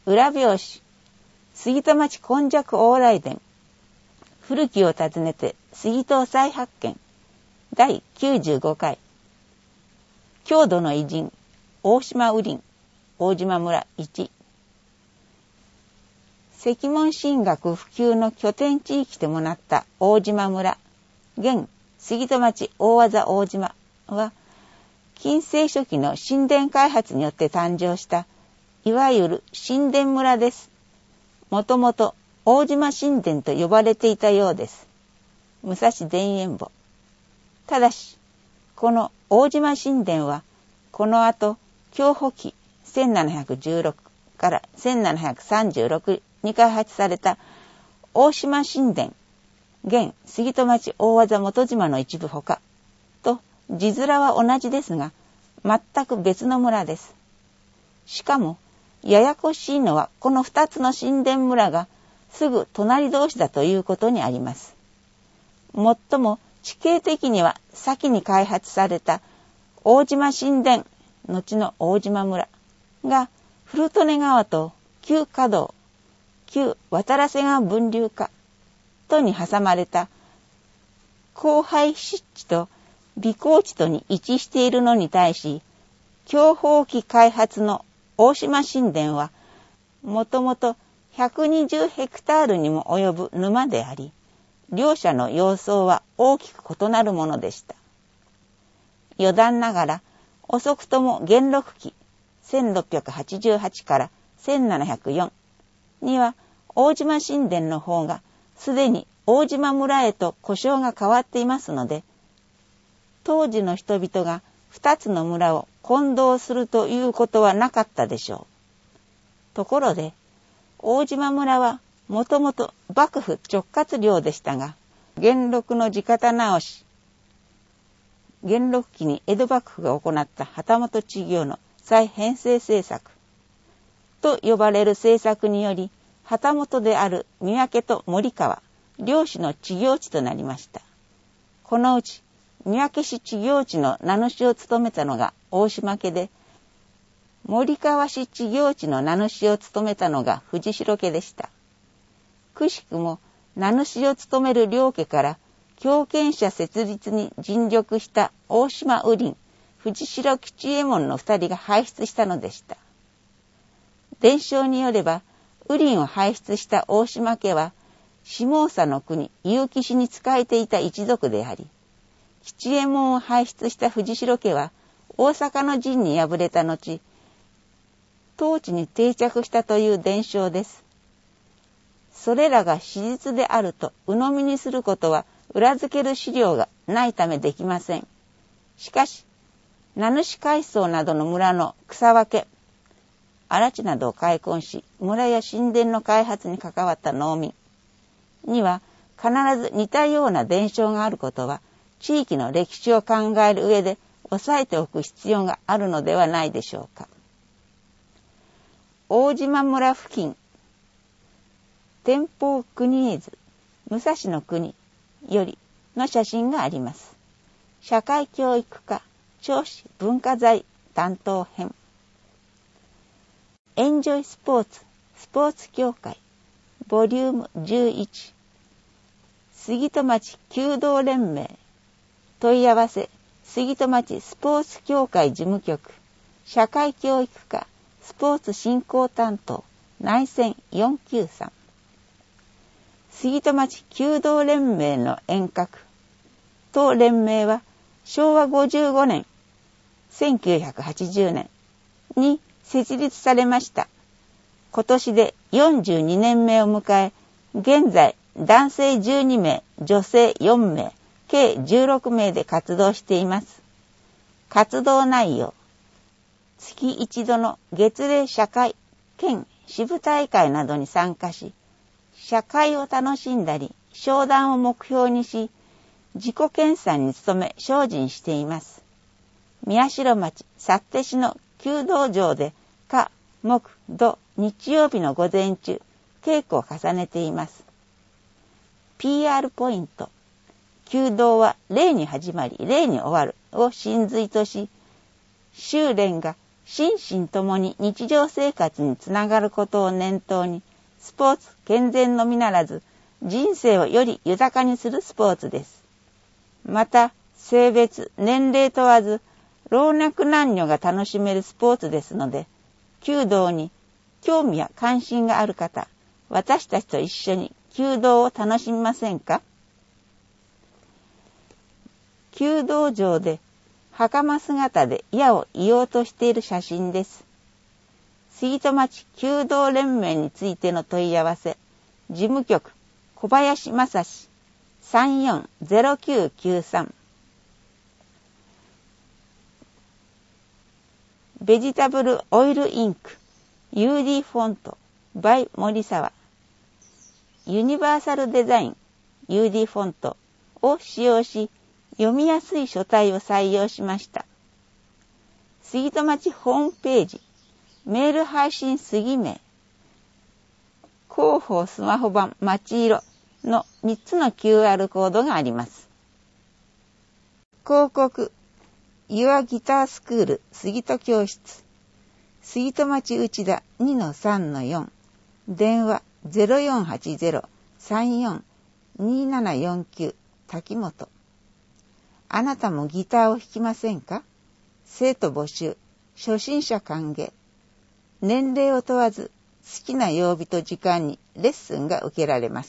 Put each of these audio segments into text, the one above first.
裏表紙、杉戸町今昔往来伝、古きを訪ねて杉戸再発見、第95回、郷土の偉人、大島雨林、大島村1、石門神学普及の拠点地域ともなった大島村、現杉戸町大技大島は、近世初期の神殿開発によって誕生した、いわゆる神殿村です。もともと大島神殿と呼ばれていたようです。武蔵田園墓。ただし、この大島神殿は、この後、享保期1716から1736に開発された大島神殿、現杉戸町大技元島の一部ほか、と字面は同じですが、全く別の村です。しかも、ややこしいのはこの二つの神殿村がすぐ隣同士だということにあります。もっとも地形的には先に開発された大島神殿、後の大島村が古利根川と旧河道、旧渡良瀬川分流化とに挟まれた荒廃湿地と美荒地とに位置しているのに対し、享保期開発の大島神殿はもともと120ヘクタールにも及ぶ沼であり、両者の様相は大きく異なるものでした。余談ながら、遅くとも元禄期1688から1704には大島神殿の方がすでに大島村へと呼称が変わっていますので、当時の人々が二つの村を混同するということはなかったでしょう。ところで、大島村はもともと幕府直轄領でしたが、元禄の地方直し、元禄期に江戸幕府が行った旗本知行の再編成政策と呼ばれる政策により、旗本である三宅と森川、両氏の知行地となりました。このうち、三宅氏知行地の名主を務めたのが大島家で、森川氏知行地の名主を務めたのが藤代家でした。くしくも名主を務める両家から強権者設立に尽力した大島雨林、藤代吉右衛門の二人が輩出したのでした。伝承によれば、雨林を輩出した大島家は、下総の国結城市に仕えていた一族であり、吉右衛門を輩出した藤代家は、大阪の陣に敗れた後、統治に定着したという伝承です。それらが史実であると鵜呑みにすることは裏付ける資料がないためできません。しかし、名主階層などの村の草分け、荒地などを開墾し、村や神殿の開発に関わった農民には必ず似たような伝承があることは、地域の歴史を考える上で押さえておく必要があるのではないでしょうか。大島村付近、天保国絵図、武蔵の国よりの写真があります。社会教育課、銚子文化財担当編。エンジョイスポーツ、スポーツ協会、ボリューム11。杉戸町弓道連盟。問い合わせ、杉戸町スポーツ協会事務局、社会教育課、スポーツ振興担当、内線493。杉戸町弓道連盟の遠隔。当連盟は昭和55年、1980年に設立されました。今年で42年目を迎え、現在男性12名、女性4名、計16名で活動しています。活動内容。月一度の月例社会兼支部大会などに参加し、社会を楽しんだり、商談を目標にし、自己研鑽に努め精進しています。宮代町幸手市の弓道場で火、木、土、日曜日の午前中、稽古を重ねています。PR ポイント。弓道は礼に始まり礼に終わるを真髄とし、修練が心身ともに日常生活につながることを念頭に、スポーツ健全のみならず、人生をより豊かにするスポーツです。また、性別、年齢問わず、老若男女が楽しめるスポーツですので、弓道に興味や関心がある方、私たちと一緒に弓道を楽しみませんか？弓道場で袴姿で矢を射ようとしている写真です。杉戸町弓道連盟についての問い合わせ、事務局小林正史 340993。ベジタブルオイルインク UD フォント by 森沢、ユニバーサルデザイン UD フォントを使用し、読みやすい書体を採用しました。杉戸町ホームページ、メール配信杉名、広報スマホ版町色の3つの QR コードがあります。広告、Your Guitar School 杉戸教室、杉戸町内田 2-3-4、電話 0480-34-2749 滝本。あなたもギターを弾きませんか？生徒募集、初心者歓迎。年齢を問わず、好きな曜日と時間にレッスンが受けられます。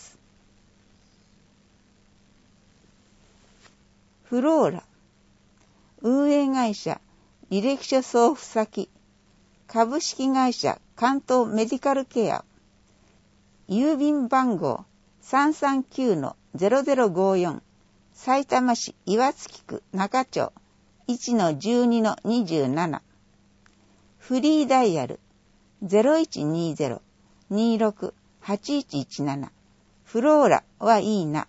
フローラ、運営会社、履歴書送付先、株式会社関東メディカルケア、郵便番号 339-0054、さいたま市岩槻区中町 1-12-27、フリーダイヤル 0120-26-8117、フローラはいいな。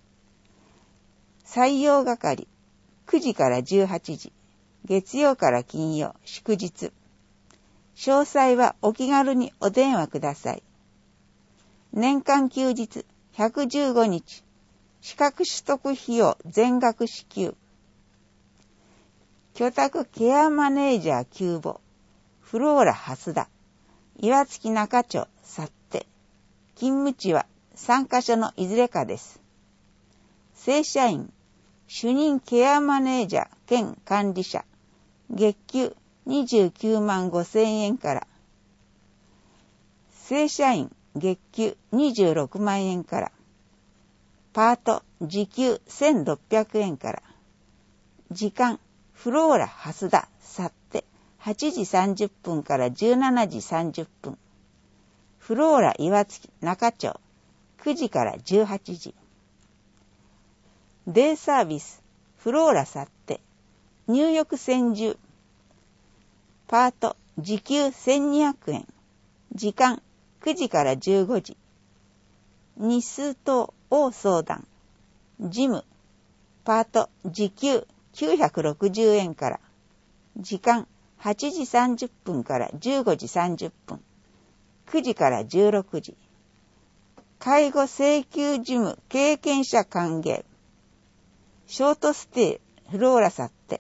採用係9時から18時、月曜から金曜、祝日。詳細はお気軽にお電話ください。年間休日115日、資格取得費用全額支給。居宅ケアマネージャー急募、フローラ蓮田、岩槻中町去手。勤務地は3カ所のいずれかです。正社員、主任ケアマネージャー兼管理者、月給29万5千円から。正社員、月給26万円から。パート、時給1600円から。時間、フローラ蓮田去手8時30分から17時30分。フローラ岩槻中町9時から18時。デイサービス、フローラ去手入浴専従。パート、時給1200円。時間、9時から15時。日数等を相談。事務、パート、時給960円から。時間、8時30分から15時30分。9時から16時。介護請求事務経験者歓迎。ショートステイ、フローラ去手。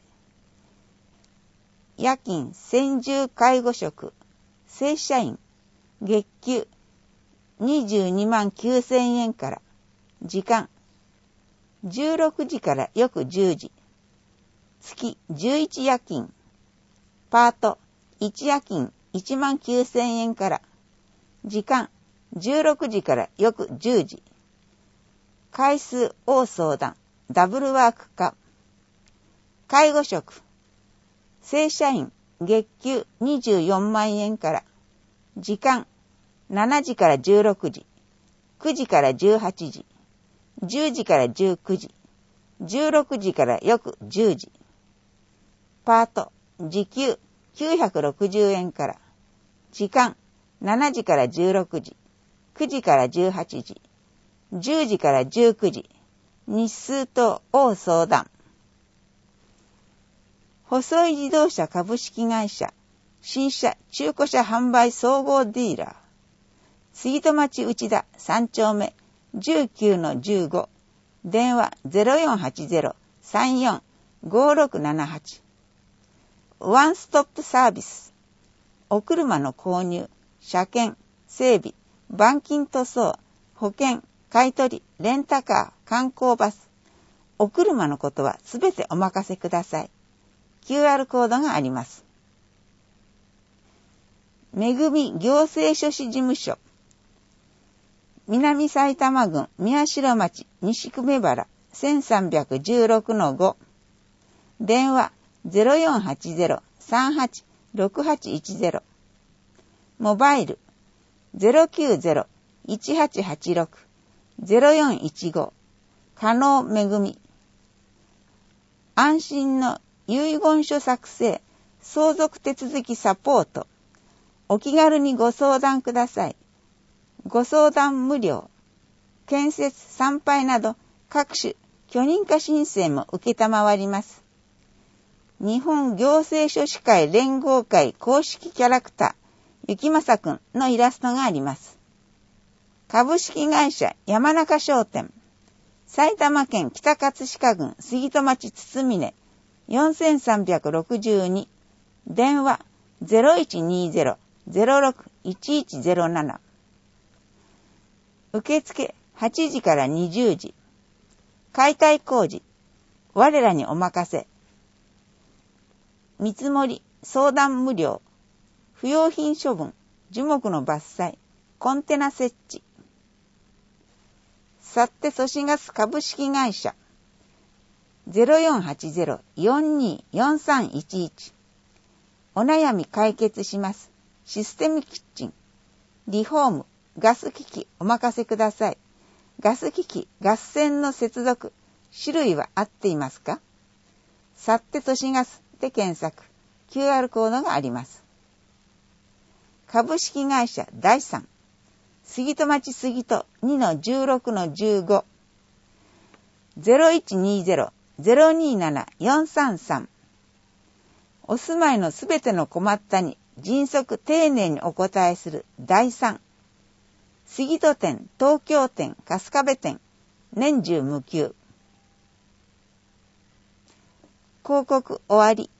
夜勤専従介護職、正社員、月給22万9千円から。時間、16時から翌10時。月11夜勤。パート、1夜勤1万9千円から。時間、16時から翌10時。回数を相談、ダブルワーク化。介護職、正社員、月給24万円から。時間、7時から16時、9時から18時、10時から19時、16時から翌10時。パート、時給960円から。時間、7時から16時、9時から18時、10時から19時。日数等を相談。細井自動車株式会社、新車中古車販売総合ディーラー。杉戸町内田3丁目 19-15。電話 0480-34-5678。ワンストップサービス。 お車の購入、車検、整備、板金塗装、保険、買取、レンタカー、観光バス、お車のことはすべてお任せください。QR コードがあります。めぐみ行政書士事務所、南埼玉郡宮代町西久米原 1316-5、電話 0480-386810、モバイル 090-1886-0415、加納めぐみ。安心の遺言書作成、相続手続きサポート。お気軽にご相談ください。ご相談無料。建設、参拝など各種許認可申請も受けたまわります。日本行政書士会連合会公式キャラクター、ゆきまさくんのイラストがあります。株式会社山中商店、埼玉県北葛飾郡杉戸町堤峰4362、電話 0120-06-1107、受付8時から20時、解体工事、我らにお任せ、見積もり、相談無料、不用品処分、樹木の伐採、コンテナ設置、サッテ都市ガス株式会社 0480-424311、お悩み解決します。システムキッチン、リフォーム、ガス機器お任せください。ガス機器、ガス栓の接続、種類は合っていますか？サッテ都市ガスで検索、QR コードがあります。株式会社第三、杉戸町杉戸 2-16-15、0120-027-433、お住まいのすべての困ったに迅速丁寧にお答えする第三、杉戸店、東京店、春日部店、年中無休。広告終わり。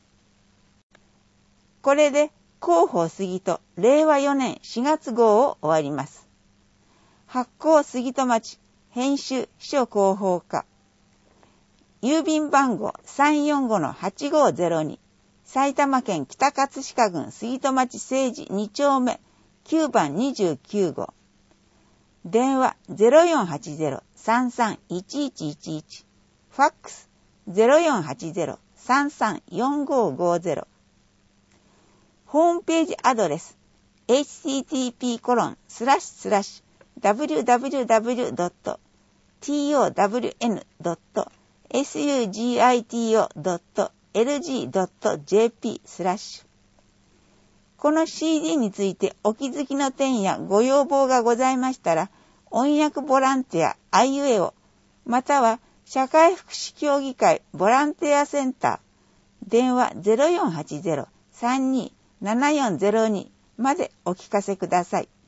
これで広報杉戸令和4年4月号を終わります。発行杉戸町、編集秘書広報課。郵便番号 345-8502、埼玉県北葛飾郡杉戸町西寺2丁目9番29号。電話 0480-331111、ファックス 0480-334550。ホームページアドレス http://www.town.sugito.lg.jp/ この CD についてお気づきの点やご要望がございましたら、音訳ボランティア IUEO または社会福祉協議会ボランティアセンター、電話 0480-327402 までお聞かせください。